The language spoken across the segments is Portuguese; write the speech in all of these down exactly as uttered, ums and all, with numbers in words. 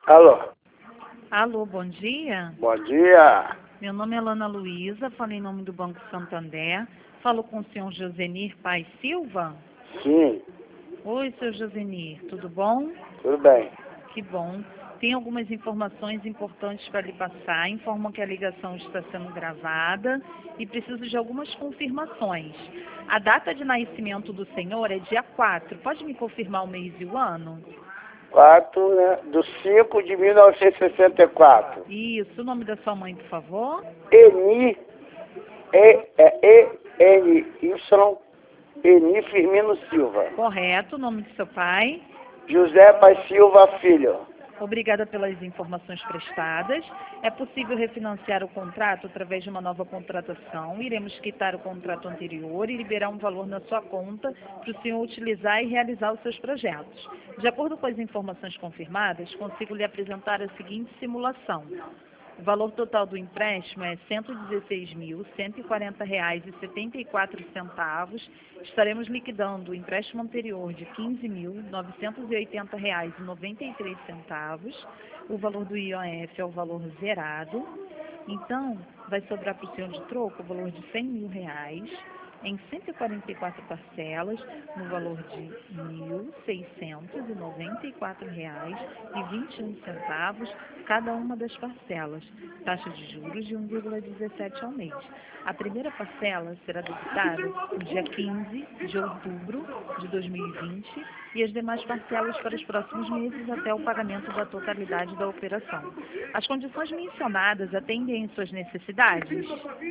Alô, Alô, bom dia. bom dia. Meu nome é Lana Luísa, falo em nome do Banco Santander. Falo com o senhor Josenir Paz Silva. Sim, Oi, senhor Josenir, tudo bom? tudo bem. Que bom. Tem algumas informações importantes para lhe passar. Informam que a ligação está sendo gravada e preciso de algumas confirmações. A data de nascimento do senhor é dia quatro. Pode me confirmar o mês e o ano? quatro, né, do cinco de mil novecentos e sessenta e quatro. Isso. O nome da sua mãe, por favor? Eni, E, E, E, N, Y, Eni Firmino Silva. Correto. O nome do seu pai? José Paz Silva Filho. Obrigada pelas informações prestadas. É possível refinanciar o contrato através de uma nova contratação. Iremos quitar o contrato anterior e liberar um valor na sua conta para o senhor utilizar e realizar os seus projetos. De acordo com as informações confirmadas, consigo lhe apresentar a seguinte simulação. O valor total do empréstimo é cento e dezesseis mil, cento e quarenta reais e setenta e quatro centavos. Estaremos liquidando o empréstimo anterior de quinze mil, novecentos e oitenta reais e noventa e três centavos. O valor do I O F é o valor zerado. Então, vai sobrar para o senhor de troco o valor de cem mil reais em cento e quarenta e quatro parcelas, no valor de mil seiscentos e noventa e quatro reais e vinte e um centavos, cada uma das parcelas. Taxa de juros de um vírgula dezessete ao mês. A primeira parcela será debitada no dia quinze de outubro de dois mil e vinte e as demais parcelas para os próximos meses até o pagamento da totalidade da operação. As condições mencionadas atendem às suas necessidades?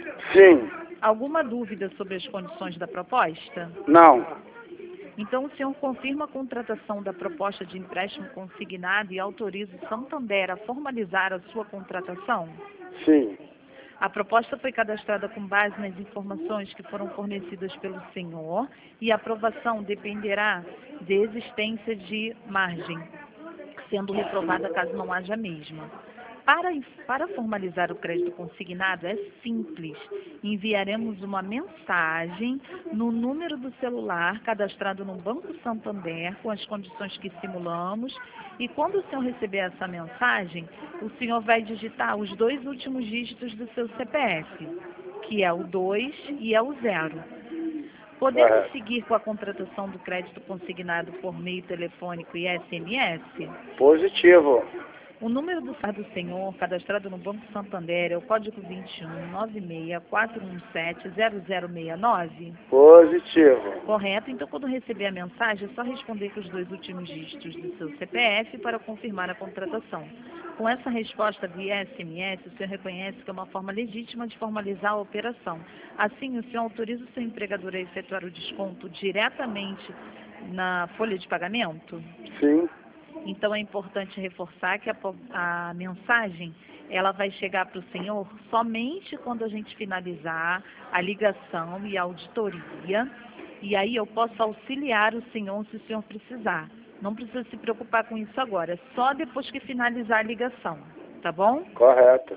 Sim, Alguma dúvida sobre as condições da proposta? não, Então, o senhor confirma a contratação da proposta de empréstimo consignado e autoriza o Santander a formalizar a sua contratação? sim, A proposta foi cadastrada com base nas informações que foram fornecidas pelo senhor e a aprovação dependerá de existência de margem, sendo reprovada caso não haja a mesma. Para, para formalizar o crédito consignado é simples. Enviaremos uma mensagem no número do celular cadastrado no Banco Santander com as condições que simulamos e quando o senhor receber essa mensagem, o senhor vai digitar os dois últimos dígitos do seu C P F, que é o dois e é o zero. Podemos Correto. seguir com a contratação do crédito consignado por meio telefônico e S M S? positivo. O número do celular do senhor, cadastrado no Banco Santander, é o código vinte e um, nove seis quatro um sete, zero zero seis nove? Positivo. Correto? Então, quando receber a mensagem, é só responder com os dois últimos dígitos do seu C P F para confirmar a contratação. Com essa resposta via S M S, o senhor reconhece que é uma forma legítima de formalizar a operação. Assim, o senhor autoriza o seu empregador a efetuar o desconto diretamente na folha de pagamento? Sim, Então, é importante reforçar que a, a mensagem ela vai chegar para o senhor somente quando a gente finalizar a ligação e a auditoria. E aí eu posso auxiliar o senhor se o senhor precisar. Não precisa se preocupar com isso agora, é só depois que finalizar a ligação, tá bom? correto.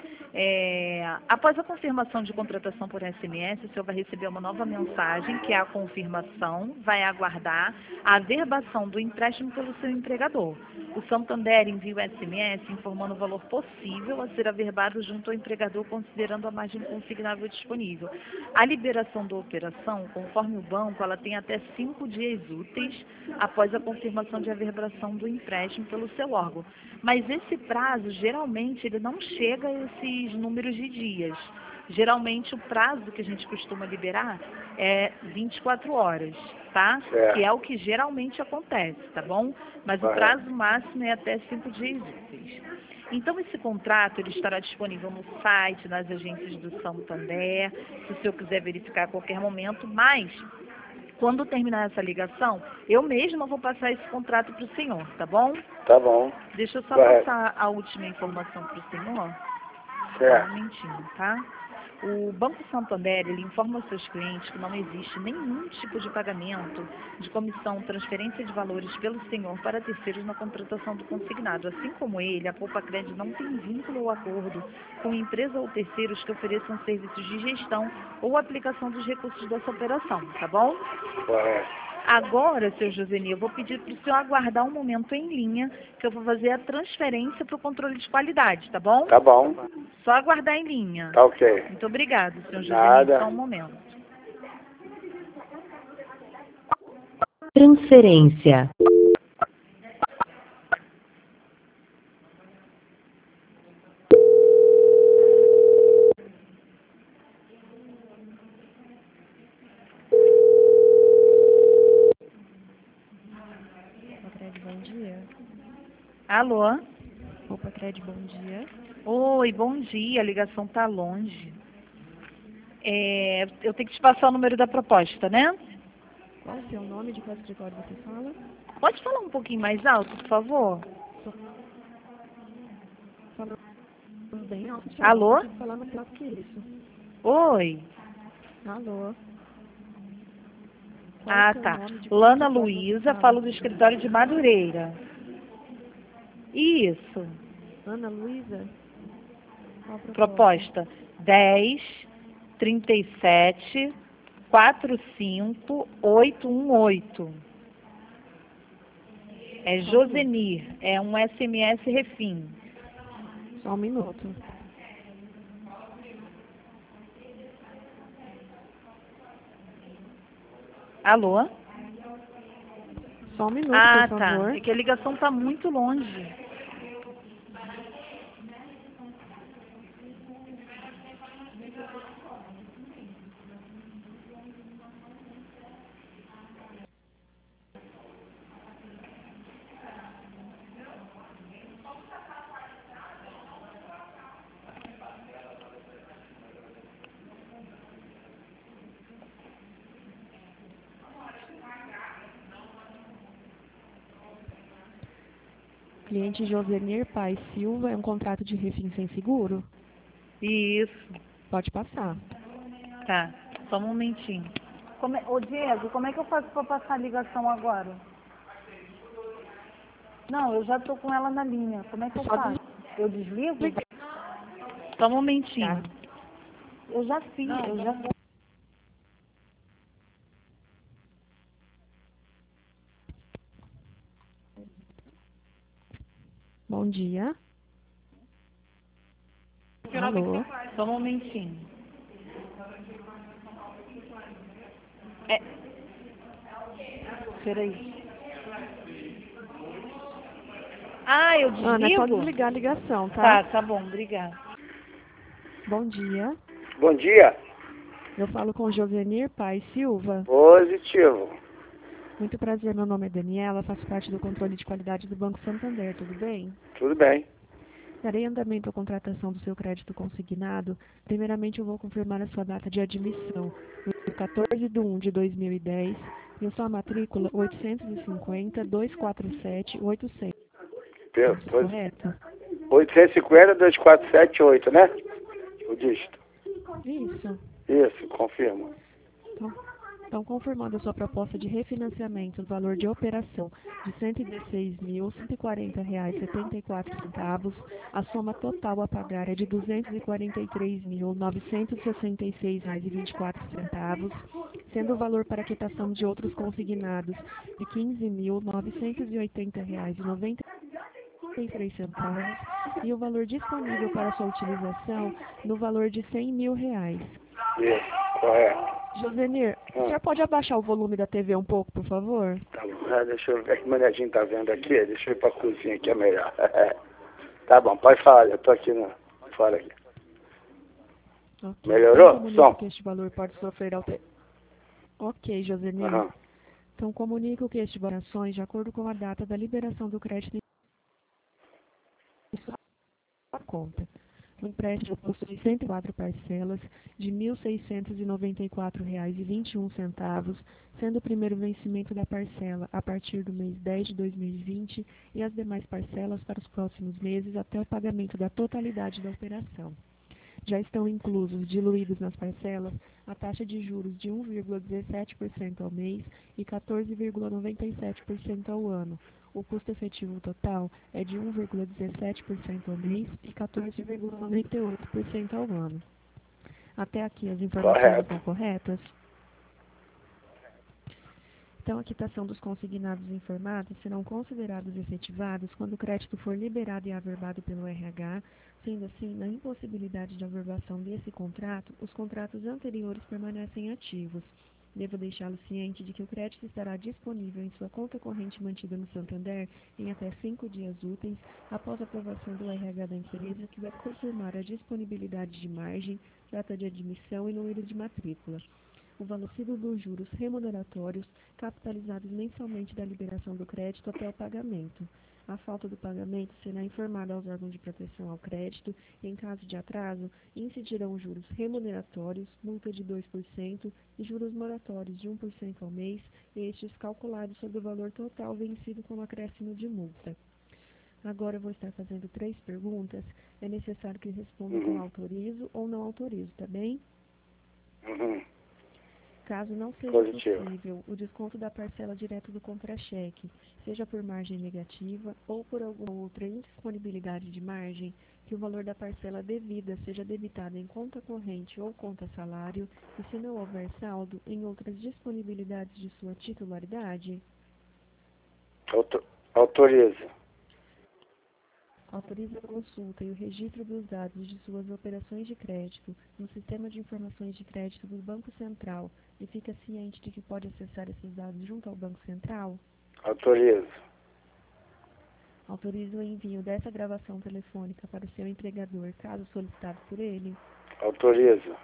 É, após a confirmação de contratação por S M S, o senhor vai receber uma nova mensagem, que é a confirmação, vai aguardar a averbação do empréstimo pelo seu empregador. O Santander envia o S M S informando o valor possível a ser averbado junto ao empregador, considerando a margem consignável disponível. A liberação da operação, conforme o banco, ela tem até cinco dias úteis após a confirmação de averbação do empréstimo pelo seu órgão. Mas esse prazo, geralmente, ele não chega a esses números de dias. Geralmente, o prazo que a gente costuma liberar é vinte e quatro horas, tá? Certo. Que é o que geralmente acontece, tá bom? Mas o Correto. prazo máximo é até cinco dias úteis. Então, esse contrato ele estará disponível no site, nas agências do Santander, se o senhor quiser verificar a qualquer momento, mas quando terminar essa ligação, eu mesma vou passar esse contrato para o senhor, tá bom? Tá bom. Deixa eu só Correto. passar a última informação para o senhor. Só um Certo. momentinho, tá? O Banco Santander, ele informa aos seus clientes que não existe nenhum tipo de pagamento de comissão, transferência de valores pelo senhor para terceiros na contratação do consignado. Assim como ele, a Poupa Crédito não tem vínculo ou acordo com empresa ou terceiros que ofereçam serviços de gestão ou aplicação dos recursos dessa operação, tá bom? Correto. Agora, seu Josenir, eu vou pedir para o senhor aguardar um momento em linha, que eu vou fazer a transferência para o controle de qualidade, tá bom? Tá bom. Só aguardar em linha. Tá ok. Muito obrigado, senhor Josenir. Nada. Só um momento. Transferência. Cred, bom dia. Alô? Opa, Cred, bom dia. Oi, bom dia. A ligação tá longe. É, eu tenho que te passar o número da proposta, né? Qual o seu nome, de qual escritório você fala? Pode falar um pouquinho mais alto, por favor? Falando bem alto. Alô? Não consigo falar mais alto que isso. Oi. Alô? Qual Ah, o seu tá. nome, de qual Lana escritório você Luísa, fala? falo do escritório de Madureira. Isso. Ana Luísa? Qual a proposta? Proposta dez, trinta e sete, quarenta e cinco, oitocentos e dezoito. É Josenir, é um S M S Refim. Só um minuto. Alô? Só um minuto, Ah, por tá. favor. É que a ligação tá muito longe. Cliente Josenir Paz Silva, é um contrato de refim sem seguro? Isso. Pode passar. Tá. Só um momentinho. Como é... Ô, Diego, como é que eu faço para passar a ligação agora? Não, eu já tô com ela na linha. Como é que eu Só faço? Eu desligo? desligar. Só um momentinho. Eu já fiz, eu já fiz. Bom dia. Alô? Só um momentinho. É. Peraí. Ah, eu desligo? Ana, é só desligar a ligação, Tá, tá? tá bom, obrigada. Bom dia. Bom dia. Eu falo com Josenir Paz Silva. Positivo. Muito prazer, meu nome é Daniela, faço parte do controle de qualidade do Banco Santander, tudo bem? Tudo bem. Darei andamento à contratação do seu crédito consignado. Primeiramente, eu vou confirmar a sua data de admissão, no quatorze de um de dois mil e dez, e a sua matrícula oitocentos e cinquenta, duzentos e quarenta e sete, oitocentos. Pe- pois- Correto? oitocentos e cinquenta, dois quatro sete oito, né? O dígito. Isso. Isso, confirma. Então, então, confirmando a sua proposta de refinanciamento no valor de operação de cento e dezesseis mil, cento e quarenta reais e setenta e quatro centavos, a soma total a pagar é de duzentos e quarenta e três mil, novecentos e sessenta e seis reais e vinte e quatro centavos, sendo o valor para quitação de outros consignados de quinze mil, novecentos e oitenta reais e noventa e três centavos e o valor disponível para sua utilização no valor de cem mil reais. Isso, correto. Josenir, Ah. o senhor pode abaixar o volume da T V um pouco, por favor? Tá bom. Ah, deixa eu ver que o Manedinho tá vendo aqui. Deixa eu ir pra cozinha que é melhor. Tá bom, pode falar. Eu tô aqui no... fora aqui. Ok. Melhorou? Então, comunico Som? que este valor pode sofrer alter... Ok, Josenir. Aham. Então, comunico que este valor ações de acordo com a data da liberação do crédito em sua conta. O empréstimo possui cento e quatro parcelas de mil seiscentos e noventa e quatro reais e vinte e um centavos, sendo o primeiro vencimento da parcela a partir do mês dez de dois mil e vinte e as demais parcelas para os próximos meses até o pagamento da totalidade da operação. Já estão inclusos, diluídos nas parcelas, a taxa de juros de um vírgula dezessete por cento ao mês e quatorze vírgula noventa e sete por cento ao ano. O custo efetivo total é de um vírgula dezessete por cento ao mês e quatorze vírgula noventa e oito por cento ao ano. Até aqui as informações Correto. estão corretas? Então, a quitação dos consignados informados serão considerados efetivados quando o crédito for liberado e averbado pelo R H. Sendo assim, na impossibilidade de averbação desse contrato, os contratos anteriores permanecem ativos. Devo deixá-lo ciente de que o crédito estará disponível em sua conta corrente mantida no Santander em até cinco dias úteis, após a aprovação do R H da empresa, que vai confirmar a disponibilidade de margem, data de admissão e número de matrícula. O valor cível dos juros remuneratórios, capitalizados mensalmente da liberação do crédito até o pagamento. A falta do pagamento será informada aos órgãos de proteção ao crédito e, em caso de atraso, incidirão juros remuneratórios, multa de dois por cento e juros moratórios de um por cento ao mês, estes calculados sobre o valor total vencido com acréscimo de multa. Agora eu vou estar fazendo três perguntas. É necessário que responda Uhum. com autorizo ou não autorizo, tá bem? Uhum. Caso não seja Positivo. possível o desconto da parcela direto do contra-cheque, seja por margem negativa ou por alguma outra indisponibilidade de margem, que o valor da parcela devida seja debitado em conta corrente ou conta salário e, se não houver saldo, em outras disponibilidades de sua titularidade, Auto- Autoriza. autoriza a consulta e o registro dos dados de suas operações de crédito no Sistema de Informações de Crédito do Banco Central e fica ciente de que pode acessar esses dados junto ao Banco Central? Autoriza. Autoriza o envio dessa gravação telefônica para o seu empregador, caso solicitado por ele? Autoriza.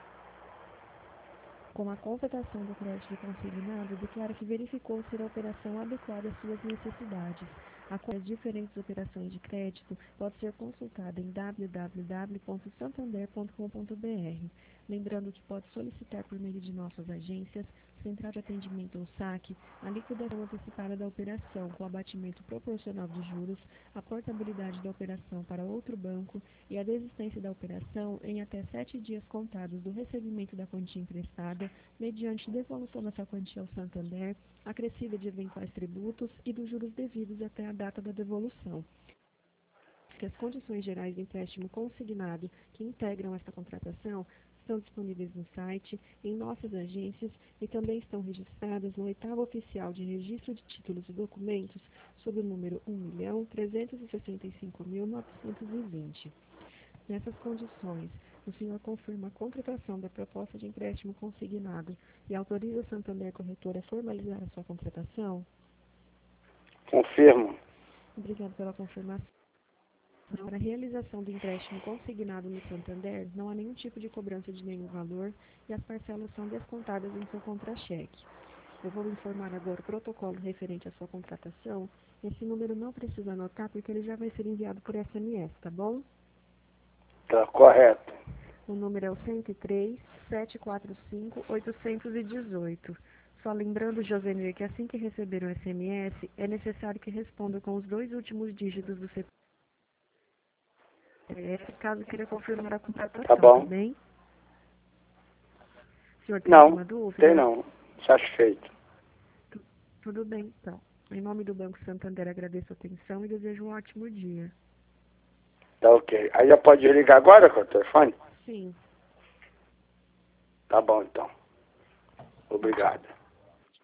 Com a constatação do crédito consignado, declara que verificou ser a operação adequada às suas necessidades. A qual as diferentes operações de crédito pode ser consultada em w w w ponto santander ponto com ponto b r. Lembrando que pode solicitar por meio de nossas agências, Central de Atendimento ou saque, a liquidação antecipada da operação com abatimento proporcional dos juros, a portabilidade da operação para outro banco e a desistência da operação em até sete dias contados do recebimento da quantia emprestada, mediante devolução dessa quantia ao Santander, acrescida de eventuais tributos e dos juros devidos até a data da devolução. Que as condições gerais do empréstimo consignado que integram esta contratação estão disponíveis no site, em nossas agências e também estão registradas no oitavo oficial de registro de títulos e documentos sob o número um milhão trezentos e sessenta e cinco mil novecentos e vinte. Nessas condições, o senhor confirma a contratação da proposta de empréstimo consignado e autoriza a Santander Corretora a formalizar a sua contratação? Confirmo. Obrigado pela confirmação. Para a realização do empréstimo consignado no Santander, não há nenhum tipo de cobrança de nenhum valor e as parcelas são descontadas em seu contra-cheque. Eu vou informar agora o protocolo referente à sua contratação. Esse número não precisa anotar porque ele já vai ser enviado por S M S, tá bom? Tá correto. O número é o cento e três, sete quatro cinco, oitocentos e dezoito. Só lembrando, Josenir, que assim que receber o S M S, é necessário que responda com os dois últimos dígitos do C P F, caso queira confirmar a contratação, Tá bom. tá bem? O senhor tem Não, alguma dúvida? tem não. Satisfeito. Tu- Tudo bem, então. Em nome do Banco Santander, agradeço a atenção e desejo um ótimo dia. Tá ok. Aí já pode ligar agora com o telefone? Sim. Tá bom, então. Obrigado.